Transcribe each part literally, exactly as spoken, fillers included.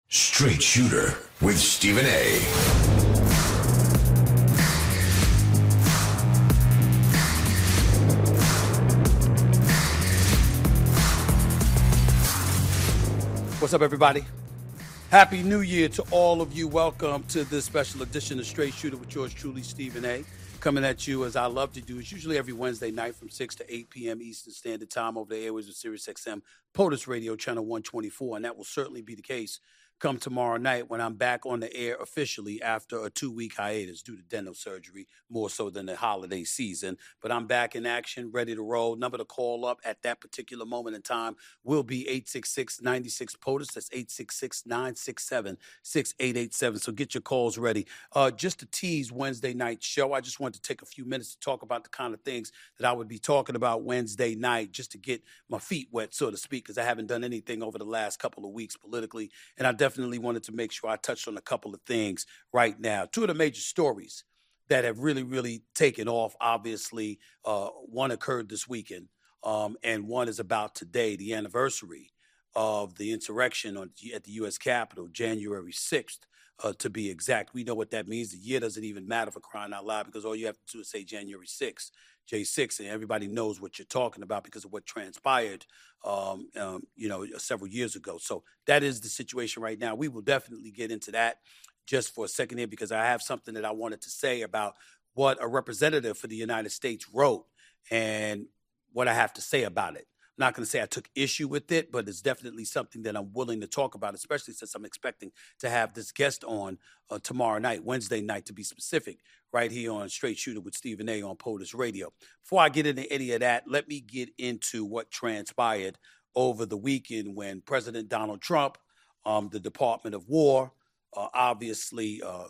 Straight Shooter with Stephen A. What's up, everybody? Happy New Year to all of you. Welcome to this special edition of Straight Shooter with yours truly, Stephen A. Coming at you as I love to do. It's usually every Wednesday night from six to eight p.m. Eastern Standard Time over the airways of Sirius X M, POTUS Radio, Channel one twenty-four. And that will certainly be the case come tomorrow night when I'm back on the air officially after a two-week hiatus due to dental surgery, more so than the holiday season. But I'm back in action, ready to roll. Number to call up at that particular moment in time will be eight six six, nine six, POTUS. That's eight six six, nine six seven, six eight eight seven. So get your calls ready. Uh, just to tease Wednesday night show, I just wanted to take a few minutes to talk about the kind of things that I would be talking about Wednesday night, just to get my feet wet, so to speak, because I haven't done anything over the last couple of weeks politically. And I definitely Definitely wanted to make sure I touched on a couple of things right now. Two of the major stories that have really, really taken off, obviously, uh, one occurred this weekend, um, and one is about today, the anniversary of the insurrection on, at the U S Capitol, January sixth, uh, to be exact. We know what that means. The year doesn't even matter for crying out loud, because all you have to do is say January sixth, J six, and everybody knows what you're talking about because of what transpired, um, um, you know, several years ago. So that is the situation right now. We will definitely get into that just for a second here, because I have something that I wanted to say about what a representative for the United States wrote and what I have to say about it. I'm not going to say I took issue with it, but it's definitely something that I'm willing to talk about, especially since I'm expecting to have this guest on uh, tomorrow night, Wednesday night to be specific, right here on Straight Shooter with Stephen A. on POTUS Radio. Before I get into any of that, let me get into what transpired over the weekend when President Donald Trump, um, the Department of War, uh, obviously uh,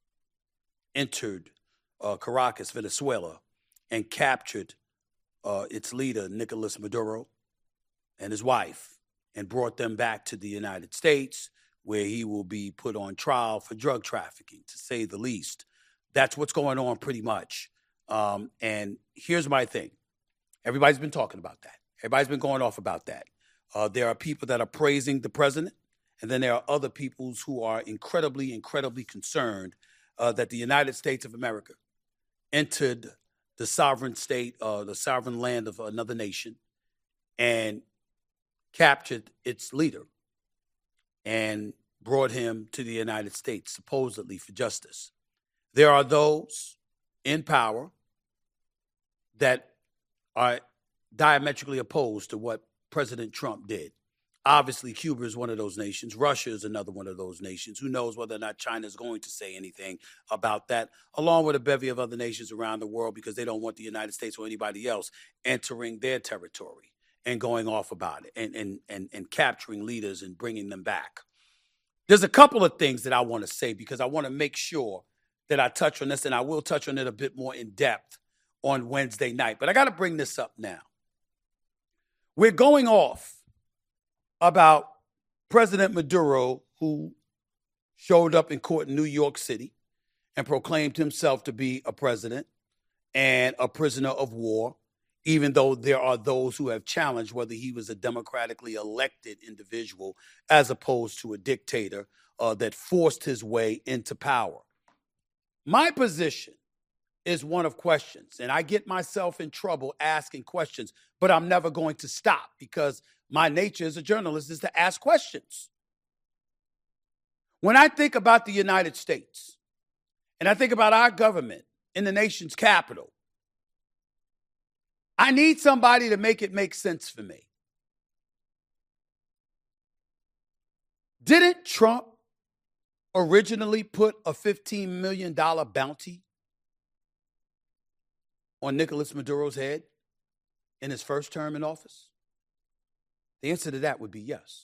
entered uh, Caracas, Venezuela, and captured uh, its leader, Nicolas Maduro, and his wife, and brought them back to the United States, where he will be put on trial for drug trafficking, to say the least. That's what's going on pretty much. Um, and here's my thing. Everybody's been talking about that. Everybody's been going off about that. Uh, there are people that are praising the president, and then there are other people who are incredibly, incredibly concerned uh, that the United States of America entered the sovereign state, uh, the sovereign land of another nation, and captured its leader and brought him to the United States, supposedly for justice. There are those in power that are diametrically opposed to what President Trump did. Obviously, Cuba is one of those nations. Russia is another one of those nations. Who knows whether or not China is going to say anything about that, along with a bevy of other nations around the world, because they don't want the United States or anybody else entering their territory and going off about it and, and, and, and capturing leaders and bringing them back. There's a couple of things that I want to say, because I want to make sure that I touch on this, and I will touch on it a bit more in depth on Wednesday night. But I got to bring this up now. We're going off about President Maduro, who showed up in court in New York City and proclaimed himself to be a president and a prisoner of war, even though there are those who have challenged whether he was a democratically elected individual as opposed to a dictator uh, that forced his way into power. My position is one of questions, and I get myself in trouble asking questions, but I'm never going to stop, because my nature as a journalist is to ask questions. When I think about the United States, and I think about our government in the nation's capital, I need somebody to make it make sense for me. Didn't Trump originally put a fifteen million dollars bounty on Nicolas Maduro's head in his first term in office? The answer to that would be yes.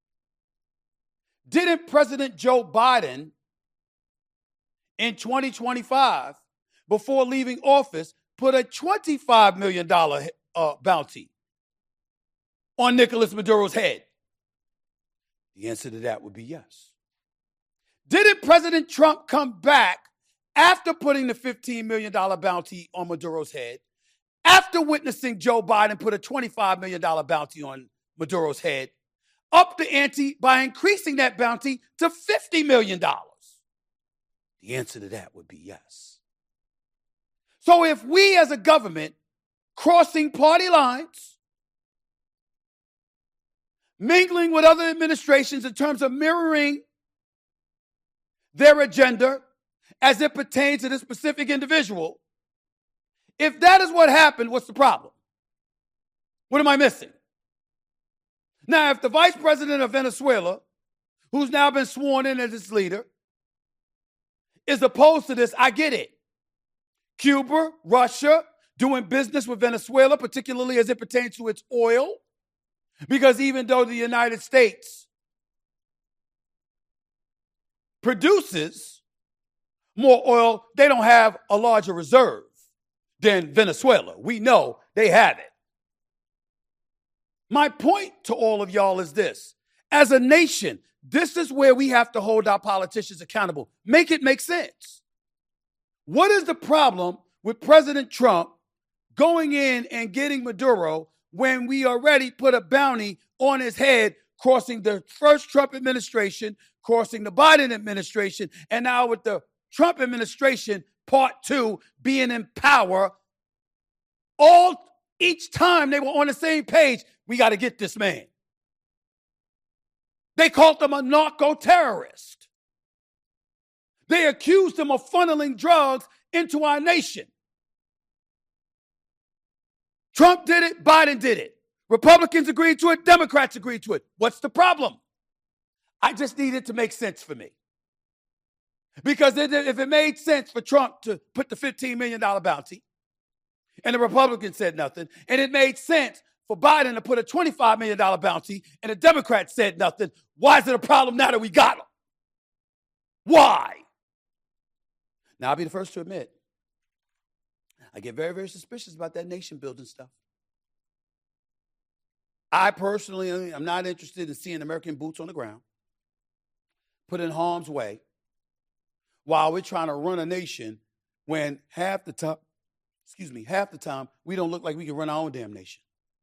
Didn't President Joe Biden in twenty twenty-five, before leaving office, put a twenty-five million dollars uh, bounty on Nicolas Maduro's head? The answer to that would be yes. Didn't President Trump come back after putting the fifteen million dollars bounty on Maduro's head, after witnessing Joe Biden put a twenty-five million dollars bounty on Maduro's head, up the ante by increasing that bounty to fifty million dollars? The answer to that would be yes. So if we as a government crossing party lines, mingling with other administrations in terms of mirroring their agenda as it pertains to this specific individual, if that is what happened, what's the problem? What am I missing? Now, if the vice president of Venezuela, who's now been sworn in as its leader, is opposed to this, I get it. Cuba, Russia, doing business with Venezuela, particularly as it pertains to its oil, because even though the United States produces more oil, they don't have a larger reserve than Venezuela. We know they have it. My point to all of y'all is this. As a nation, this is where we have to hold our politicians accountable. Make it make sense. What is the problem with President Trump going in and getting Maduro when we already put a bounty on his head, crossing the first Trump administration, crossing the Biden administration, and now with the Trump administration, part two, being in power, all each time they were on the same page, we got to get this man. They called him a narco-terrorist. They accused him of funneling drugs into our nation. Trump did it, Biden did it. Republicans agreed to it, Democrats agreed to it. What's the problem? I just need it to make sense for me. Because if it made sense for Trump to put the fifteen million dollars bounty, and the Republicans said nothing, and it made sense for Biden to put a twenty-five million dollars bounty, and the Democrats said nothing, why is it a problem now that we got him? Why? Now, I'll be the first to admit, I get very, very suspicious about that nation building stuff. I personally am not interested in seeing American boots on the ground put in harm's way while we're trying to run a nation when half the time, excuse me, half the time we don't look like we can run our own damn nation.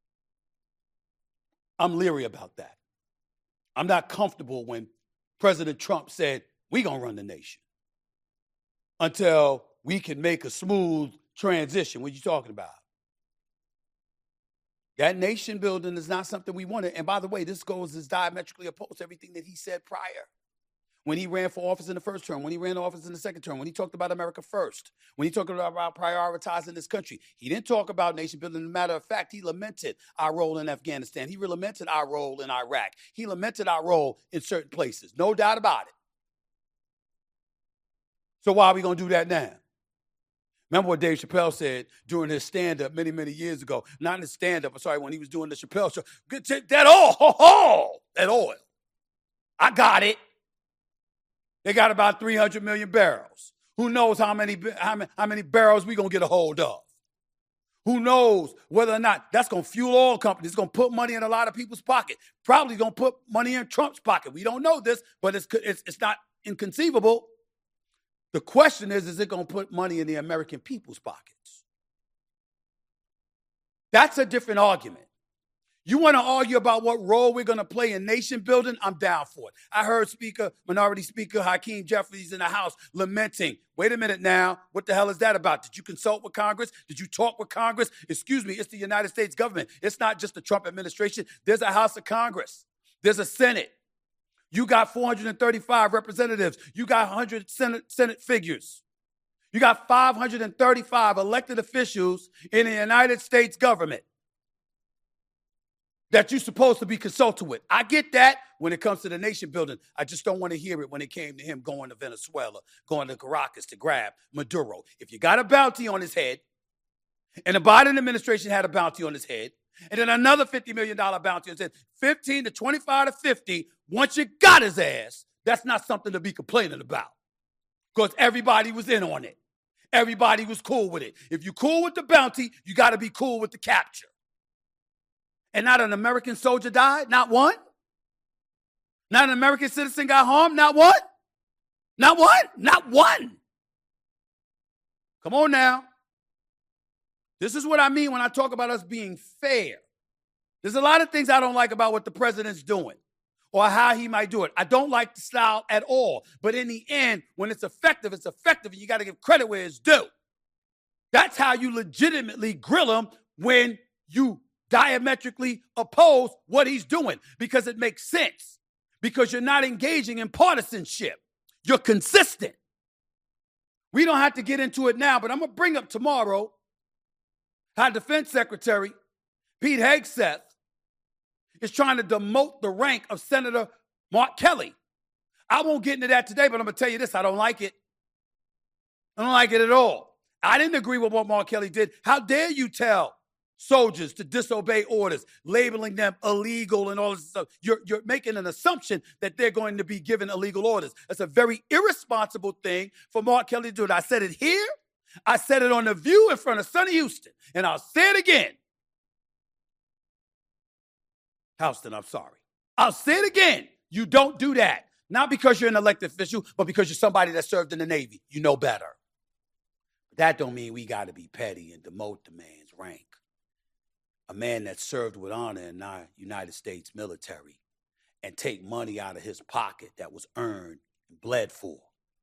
I'm leery about that. I'm not comfortable when President Trump said, we're going to run the nation until we can make a smooth transition. What are you talking about? That nation building is not something we wanted. And by the way, this goes as diametrically opposed to everything that he said prior. When he ran for office in the first term, when he ran for office in the second term, when he talked about America first, when he talked about prioritizing this country, he didn't talk about nation building. As a matter of fact, he lamented our role in Afghanistan. He lamented our role in Iraq. He lamented our role in certain places. No doubt about it. So why are we going to do that now? Remember what Dave Chappelle said during his stand-up many, many years ago. Not in his stand-up, I'm sorry, when he was doing the Chappelle show. That oil, that oil. I got it. They got about three hundred million barrels. Who knows how many, how many, how many barrels we going to get a hold of? Who knows whether or not that's going to fuel oil companies. It's going to put money in a lot of people's pocket. Probably going to put money in Trump's pocket. We don't know this, but it's, it's, it's not inconceivable. The question is, is it going to put money in the American people's pockets? That's a different argument. You want to argue about what role we're going to play in nation building? I'm down for it. I heard Speaker, Minority Speaker Hakeem Jeffries in the House lamenting, wait a minute now, what the hell is that about? Did you consult with Congress? Did you talk with Congress? Excuse me, it's the United States government. It's not just the Trump administration. There's a House of Congress. There's a Senate. You got four hundred thirty-five representatives. You got one hundred Senate, Senate figures. You got five hundred thirty-five elected officials in the United States government that you're supposed to be consulted with. I get that when it comes to the nation building. I just don't want to hear it when it came to him going to Venezuela, going to Caracas to grab Maduro. If you got a bounty on his head, and the Biden administration had a bounty on his head, and then another fifty million dollars bounty on his head, fifteen to twenty-five to fifty, once you got his ass, that's not something to be complaining about. Because everybody was in on it. Everybody was cool with it. If you're cool with the bounty, you got to be cool with the capture. And not an American soldier died? Not one? Not an American citizen got harmed? Not one? Not one? Not one. Come on now. This is what I mean when I talk about us being fair. There's a lot of things I don't like about what the president's doing. or how he might do it. I don't like the style at all. But in the end, when it's effective, it's effective, and you got to give credit where it's due. That's how you legitimately grill him when you diametrically oppose what he's doing, because it makes sense, because you're not engaging in partisanship. You're consistent. We don't have to get into it now, but I'm going to bring up tomorrow how Defense Secretary Pete Hegseth is trying to demote the rank of Senator Mark Kelly. I won't get into that today, but I'm going to tell you this. I don't like it. I don't like it at all. I didn't agree with what Mark Kelly did. How dare you tell soldiers to disobey orders, labeling them illegal and all this stuff? You're, you're making an assumption that they're going to be given illegal orders. That's a very irresponsible thing for Mark Kelly to do. I said it here. I said it on The View in front of Sonny Houston, and I'll say it again. Houston, I'm sorry. I'll say it again. You don't do that. Not because you're an elected official, but because you're somebody that served in the Navy. You know better. But that don't mean we got to be petty and demote the man's rank. A man that served with honor in our United States military and take money out of his pocket that was earned and bled for.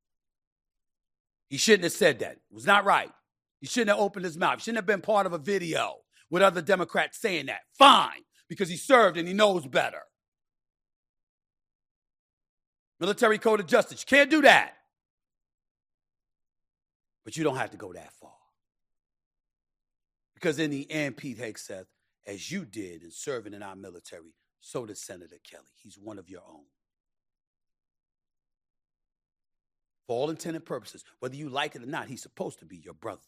He shouldn't have said that. It was not right. He shouldn't have opened his mouth. He shouldn't have been part of a video with other Democrats saying that. Fine, because he served and he knows better. Military Code of Justice. You can't do that. But you don't have to go that far. Because in the end, Pete Hegseth, as you did in serving in our military, so did Senator Kelly. He's one of your own. For all intended purposes, whether you like it or not, he's supposed to be your brother.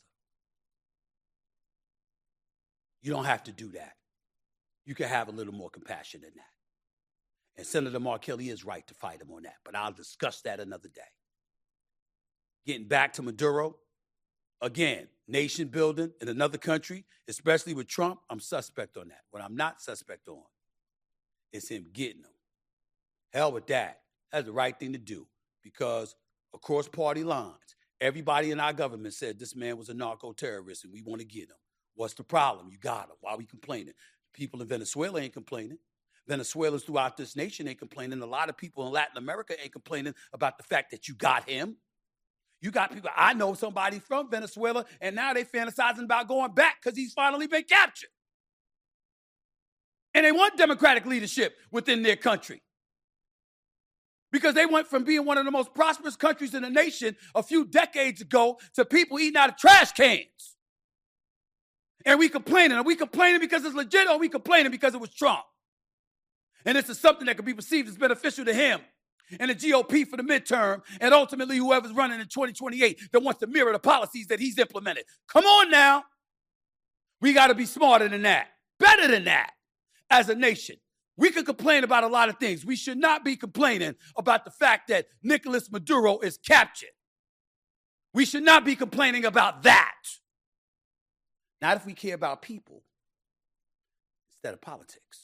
You don't have to do that. You can have a little more compassion than that. And Senator Mark Kelly is right to fight him on that, but I'll discuss that another day. Getting back to Maduro, again, nation building in another country, especially with Trump, I'm suspect on that. What I'm not suspect on is him getting them. Hell with that. That's the right thing to do, because across party lines, everybody in our government said this man was a narco-terrorist and we want to get him. What's the problem? You got him. Why are we complaining? People in Venezuela ain't complaining. Venezuelans throughout this nation ain't complaining. A lot of people in Latin America ain't complaining about the fact that you got him. You got people, I know somebody from Venezuela, and now they fantasizing about going back because he's finally been captured. And they want democratic leadership within their country, because they went from being one of the most prosperous countries in the nation a few decades ago to people eating out of trash cans. And we complaining. Are we complaining because it's legit, or are we complaining because it was Trump? And this is something that could be perceived as beneficial to him and the G O P for the midterm, and ultimately whoever's running in twenty twenty-eight that wants to mirror the policies that he's implemented. Come on now. We got to be smarter than that, better than that as a nation. We could complain about a lot of things. We should not be complaining about the fact that Nicolas Maduro is captured. We should not be complaining about that. Not if we care about people instead of politics.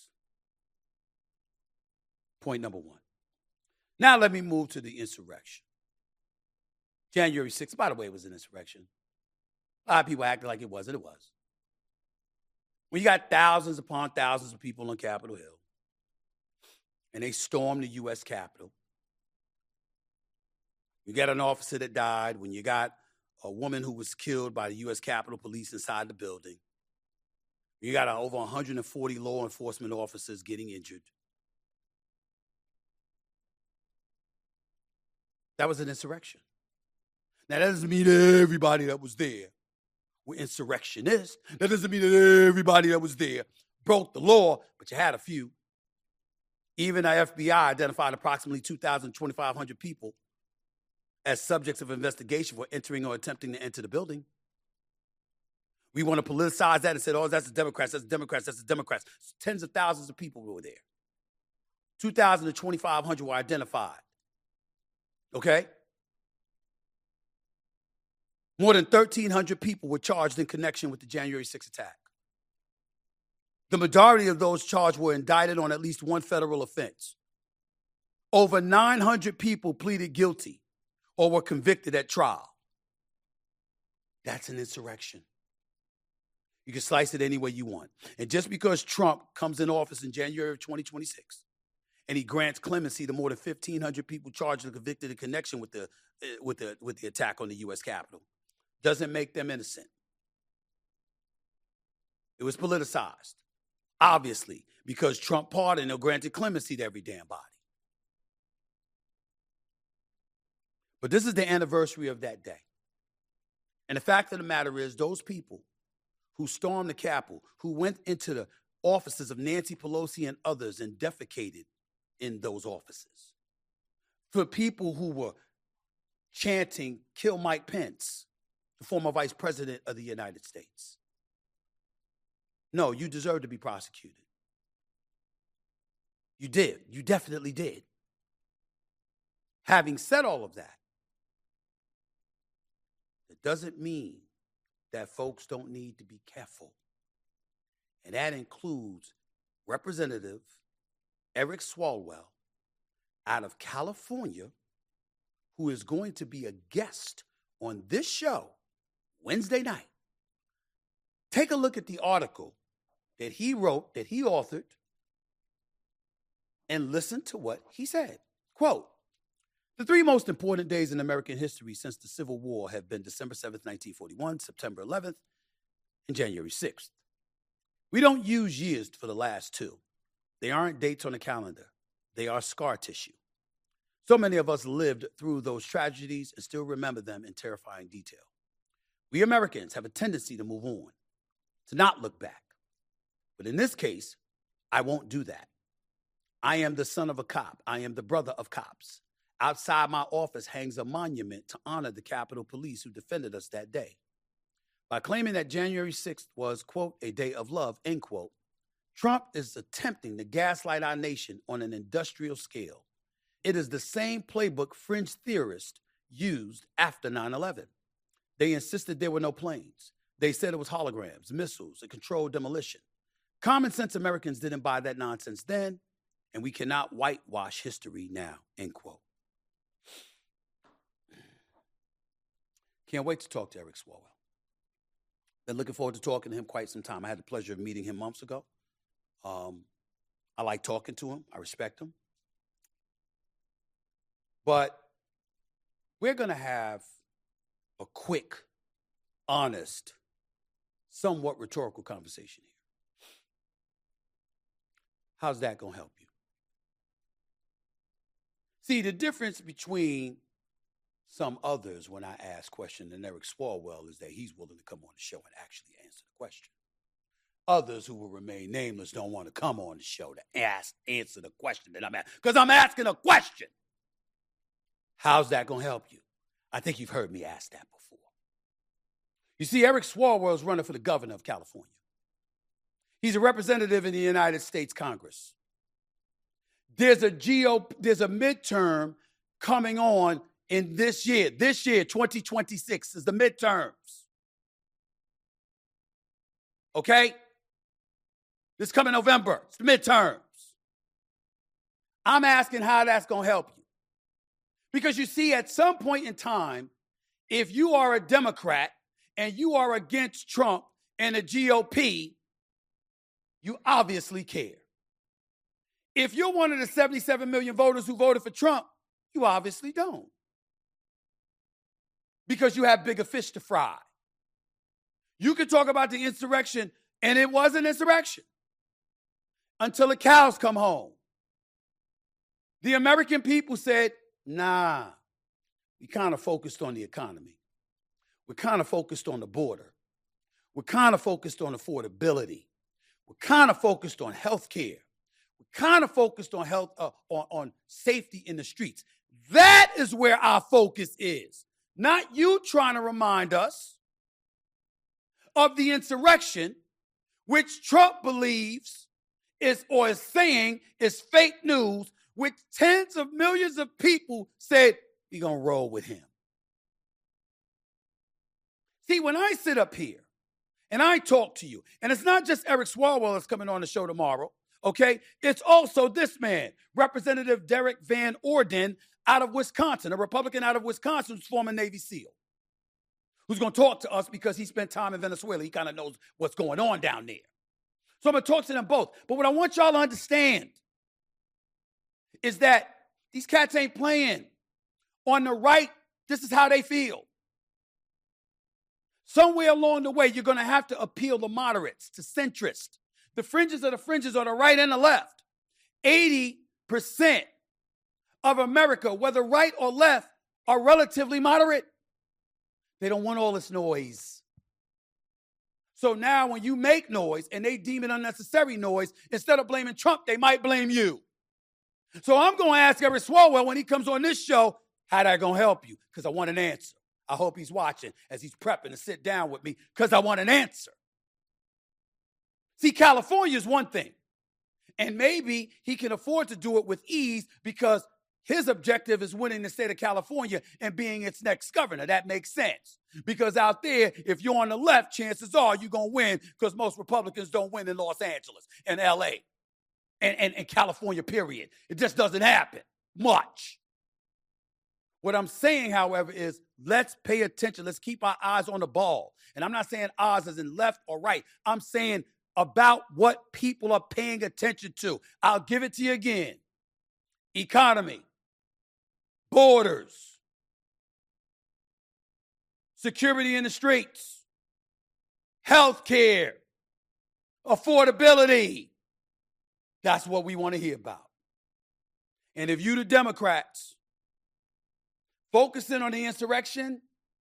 Point number one. Now let me move to the insurrection. January sixth, by the way, it was an insurrection. A lot of people acted like it wasn't. It was. When you got thousands upon thousands of people on Capitol Hill, and they stormed the U S Capitol, you got an officer that died, when you got a woman who was killed by the U S Capitol Police inside the building, you got over one hundred forty law enforcement officers getting injured. That was an insurrection. Now, that doesn't mean everybody that was there were insurrectionists. That doesn't mean that everybody that was there broke the law, but you had a few. Even the F B I identified approximately two thousand twenty-five hundred people as subjects of investigation for entering or attempting to enter the building. We want to politicize that and say, oh, that's the Democrats, that's the Democrats, that's the Democrats. Tens of thousands of people were there. two thousand twenty-five hundred were identified. Okay? More than thirteen hundred people were charged in connection with the January sixth attack. The majority of those charged were indicted on at least one federal offense. Over nine hundred people pleaded guilty or were convicted at trial. That's an insurrection. You can slice it any way you want. And just because Trump comes in office in January of twenty twenty-six and he grants clemency to more than fifteen hundred people charged and convicted in connection with the, uh, with the, with the attack on the U S Capitol, doesn't make them innocent. It was politicized, obviously, because Trump pardoned or granted clemency to every damn body. But this is the anniversary of that day. And the fact of the matter is, those people who stormed the Capitol, who went into the offices of Nancy Pelosi and others and defecated in those offices, for people who were chanting, "Kill Mike Pence," the former vice president of the United States. No, you deserve to be prosecuted. You did. You definitely did. Having said all of that, it doesn't mean that folks don't need to be careful. And that includes Representative Eric Swalwell out of California, who is going to be a guest on this show Wednesday night. Take a look at the article that he wrote, that he authored, and listen to what he said. Quote, "The three most important days in American history since the Civil War have been December seventh, nineteen forty-one, September eleventh, and January sixth. We don't use years for the last two. They aren't dates on the calendar. They are scar tissue. So many of us lived through those tragedies and still remember them in terrifying detail. We Americans have a tendency to move on, to not look back. But in this case, I won't do that. I am the son of a cop. I am the brother of cops. Outside my office hangs a monument to honor the Capitol Police who defended us that day. By claiming that January sixth was, quote, a day of love, end quote, Trump is attempting to gaslight our nation on an industrial scale. It is the same playbook fringe theorists used after nine eleven. They insisted there were no planes. They said it was holograms, missiles, and controlled demolition. Common sense Americans didn't buy that nonsense then, and we cannot whitewash history now, end quote." Can't wait to talk to Eric Swalwell. Been looking forward to talking to him quite some time. I had the pleasure of meeting him months ago. Um, I like talking to him. I respect him. But we're going to have a quick, honest, somewhat rhetorical conversation here. How's that going to help you? See, the difference between some others when I ask questions and Eric Swalwell is that he's willing to come on the show and actually answer the question. Others who will remain nameless don't want to come on the show to ask, answer the question that I'm asking, because I'm asking a question. How's that going to help you? I think you've heard me ask that before. You see, Eric Swalwell is running for the governor of California. He's a representative in the United States Congress. There's a G O P, there's a midterm coming on in this year. This year, twenty twenty-six, is the midterms. Okay? This coming November, it's the midterms. I'm asking how that's going to help you. Because you see, at some point in time, if you are a Democrat and you are against Trump and the G O P, you obviously care. If you're one of the seventy-seven million voters who voted for Trump, you obviously don't. Because you have bigger fish to fry. You could talk about the insurrection, and it was an insurrection until the cows come home. The American people said, nah, we kind of focused on the economy. We're kind of focused on the border. We're kind of focused on affordability. We're kind of focused on health care. We're kind of focused on health, uh, on, on safety in the streets. That is where our focus is. Not you trying to remind us of the insurrection, which Trump believes is or is saying is fake news, which tens of millions of people said, we're going to roll with him. See, when I sit up here and I talk to you, and it's not just Eric Swalwell that's coming on the show tomorrow, okay? It's also this man, Representative Derek Van Orden out of Wisconsin, a Republican out of Wisconsin who's former Navy SEAL, who's going to talk to us because he spent time in Venezuela. He kind of knows what's going on down there. So I'm going to talk to them both. But what I want y'all to understand is that these cats ain't playing. On the right, this is how they feel. Somewhere along the way, you're going to have to appeal to moderates, to centrists. The fringes of the fringes on the right and the left. eighty percent of America, whether right or left, are relatively moderate. They don't want all this noise. So now when you make noise and they deem it unnecessary noise, instead of blaming Trump, they might blame you. So I'm going to ask Eric Swalwell when he comes on this show, how that going to help you? Because I want an answer. I hope he's watching as he's prepping to sit down with me because I want an answer. See, California is one thing. And maybe he can afford to do it with ease because his objective is winning the state of California and being its next governor. That makes sense. Because out there, if you're on the left, chances are you're going to win because most Republicans don't win in Los Angeles and L A and, and, and California, period. It just doesn't happen much. What I'm saying, however, is let's pay attention. Let's keep our eyes on the ball. And I'm not saying eyes as in left or right. I'm saying about what people are paying attention to. I'll give it to you again. Economy, borders, security in the streets, health care, affordability. That's what we want to hear about. And if you, the Democrats, focusing on the insurrection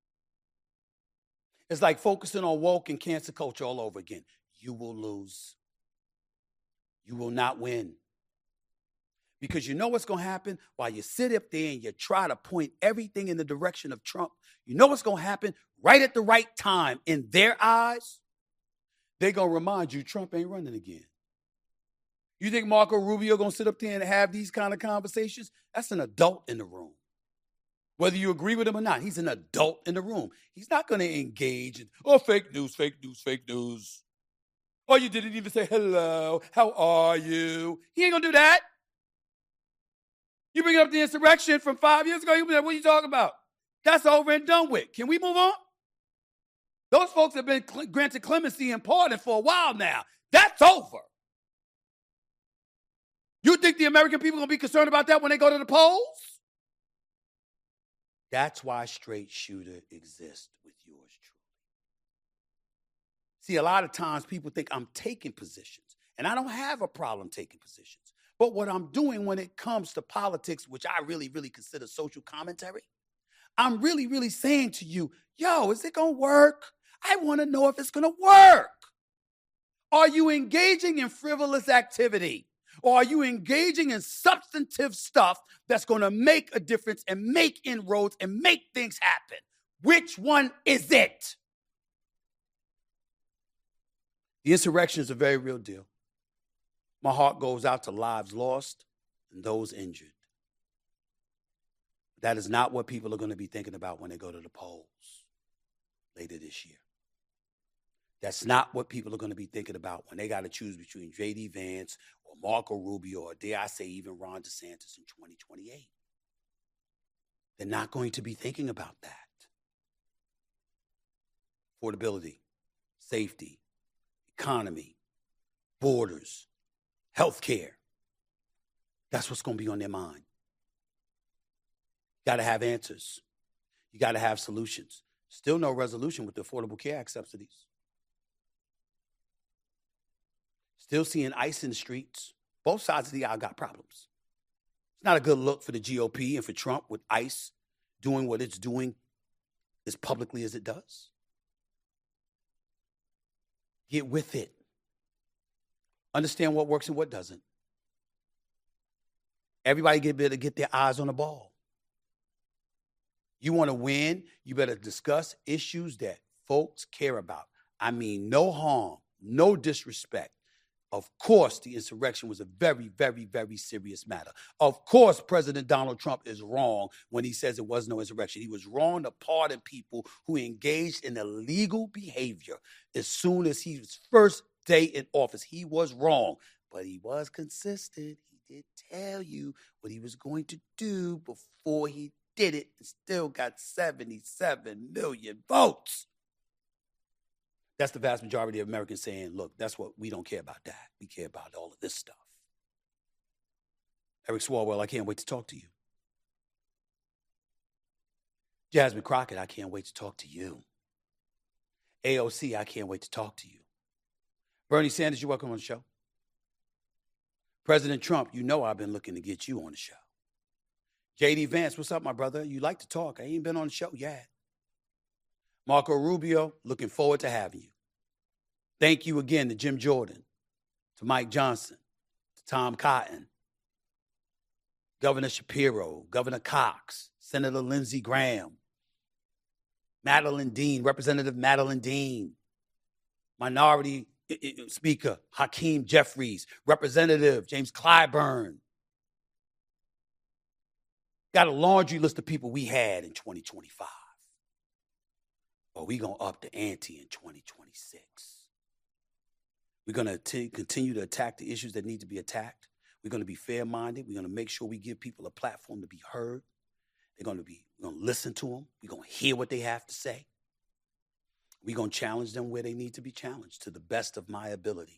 is like focusing on woke and cancer culture all over again. You will lose. You will not win. Because you know what's going to happen? While you sit up there and you try to point everything in the direction of Trump, you know what's going to happen? Right at the right time, in their eyes, they're going to remind you Trump ain't running again. You think Marco Rubio going to sit up there and have these kind of conversations? That's an adult in the room. Whether you agree with him or not, he's an adult in the room. He's not going to engage in, oh, fake news, fake news, fake news. Oh, you didn't even say hello. How are you? He ain't going to do that. You bring up the insurrection from five years ago, you'll be like, what are you talking about? That's over and done with. Can we move on? Those folks have been cl- granted clemency and pardon for a while now. That's over. You think the American people are going to be concerned about that when they go to the polls? That's why Straight Shooter exists with yours truly. See, a lot of times people think I'm taking positions, and I don't have a problem taking positions. But what I'm doing when it comes to politics, which I really, really consider social commentary, I'm really, really saying to you, yo, is it going to work? I want to know if it's going to work. Are you engaging in frivolous activity? Or are you engaging in substantive stuff that's going to make a difference and make inroads and make things happen? Which one is it? The insurrection is a very real deal. My heart goes out to lives lost and those injured. That is not what people are going to be thinking about when they go to the polls later this year. That's not what people are going to be thinking about when they got to choose between J D Vance or Marco Rubio or, dare I say, even Ron DeSantis in twenty twenty-eight. They're not going to be thinking about that. Affordability, safety, economy, borders, health care. That's what's going to be on their mind. You got to have answers. You got to have solutions. Still no resolution with the Affordable Care Act subsidies. Still seeing ICE in the streets. Both sides of the aisle got problems. It's not a good look for the G O P and for Trump with ICE doing what it's doing as publicly as it does. Get with it. Understand what works and what doesn't. Everybody get better get their eyes on the ball. You want to win, you better discuss issues that folks care about. I mean, no harm, no disrespect. Of course, the insurrection was a very, very, very serious matter. Of course, President Donald Trump is wrong when he says it was no insurrection. He was wrong to pardon people who engaged in illegal behavior as soon as his first day in office. He was wrong, but he was consistent. He did tell you what he was going to do before he did it and still got seventy-seven million votes. That's the vast majority of Americans saying, look, that's what we don't care about that. We care about all of this stuff. Eric Swalwell, I can't wait to talk to you. Jasmine Crockett, I can't wait to talk to you. A O C, I can't wait to talk to you. Bernie Sanders, you're welcome on the show. President Trump, you know I've been looking to get you on the show. J D Vance, what's up, my brother? You like to talk. I ain't been on the show yet. Marco Rubio, looking forward to having you. Thank you again to Jim Jordan, to Mike Johnson, to Tom Cotton, Governor Shapiro, Governor Cox, Senator Lindsey Graham, Madeline Dean, Representative Madeline Dean, Minority Speaker Hakeem Jeffries, Representative James Clyburn. Got a laundry list of people we had in twenty twenty-five. But we're going to up the ante in twenty twenty-six. We're going to continue to attack the issues that need to be attacked. We're going to be fair-minded. We're going to make sure we give people a platform to be heard. They're going to be, we're going to listen to them. We're going to hear what they have to say. We're going to challenge them where they need to be challenged to the best of my ability.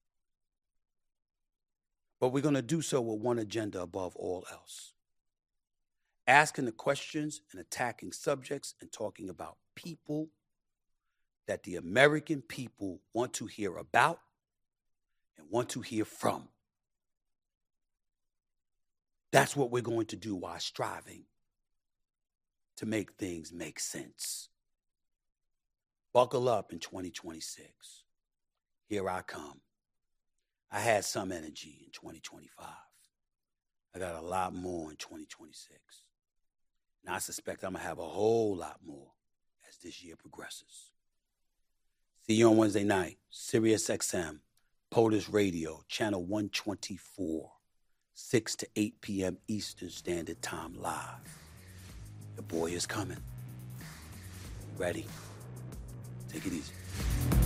But we're going to do so with one agenda above all else. Asking the questions and attacking subjects and talking about people that the American people want to hear about and want to hear from. That's what we're going to do while striving to make things make sense. Buckle up in twenty twenty-six. Here I come. I had some energy in twenty twenty-five. I got a lot more in twenty twenty-six. And I suspect I'm going to have a whole lot more as this year progresses. See you on Wednesday night, Sirius X M, POTUS Radio, channel one twenty-four, six to eight p.m. Eastern Standard Time live. The boy is coming. Ready? Take it easy.